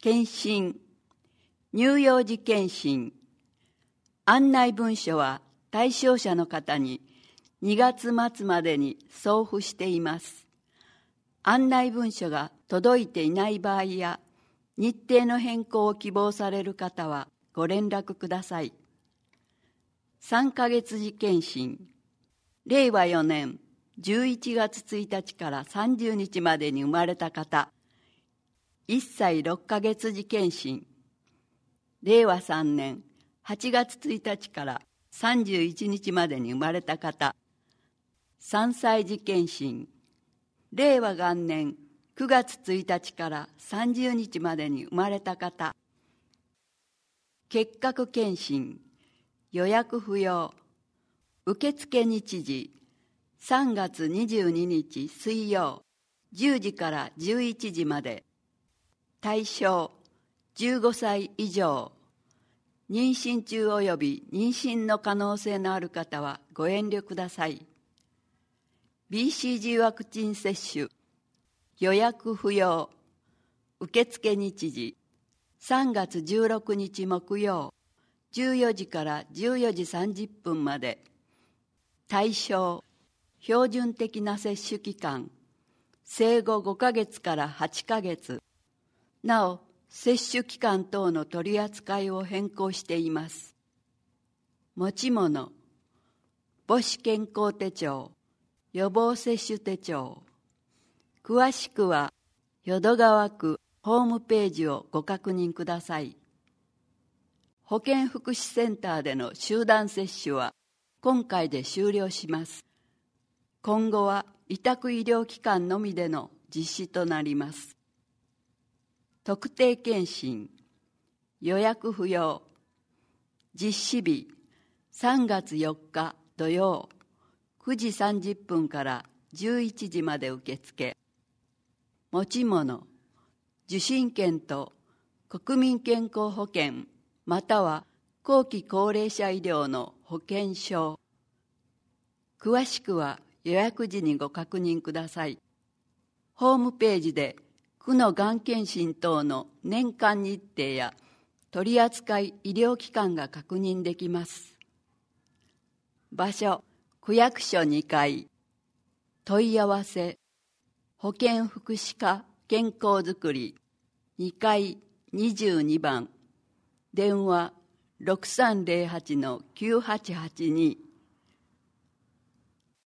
検診、乳幼児検診、案内文書は対象者の方に2月末までに送付しています。案内文書が届いていない場合や、日程の変更を希望される方はご連絡ください。3ヶ月次検診、令和4年11月1日から30日までに生まれた方、1歳6ヶ月次検診、令和3年8月1日から31日までに生まれた方、3歳児検診、令和元年9月1日から30日までに生まれた方、結核検診、予約不要、受付日時、3月22日水曜、10時から11時まで、対象、15歳以上、妊娠中及び妊娠の可能性のある方はご遠慮ください。BCG ワクチン接種、予約不要、受付日時、3月16日木曜、14時から14時30分まで。対象、標準的な接種期間、生後5ヶ月から8ヶ月。なお、接種期間等の取り扱いを変更しています。持ち物、母子健康手帳、予防接種手帳。詳しくは、淀川区ホームページをご確認ください。保健福祉センターでの集団接種は、今回で終了します。今後は委託医療機関のみでの実施となります。特定健診、予約不要、実施日、3月4日土曜、9時30分から11時まで受付。持ち物、受診券と国民健康保険または後期高齢者医療の保険証。詳しくは予約時にご確認ください。ホームページで区のがん検診等の年間日程や取扱医療機関が確認できます。場所、区役所2階。問い合わせ、保健福祉課健康づくり2階22番。電話 6308-9882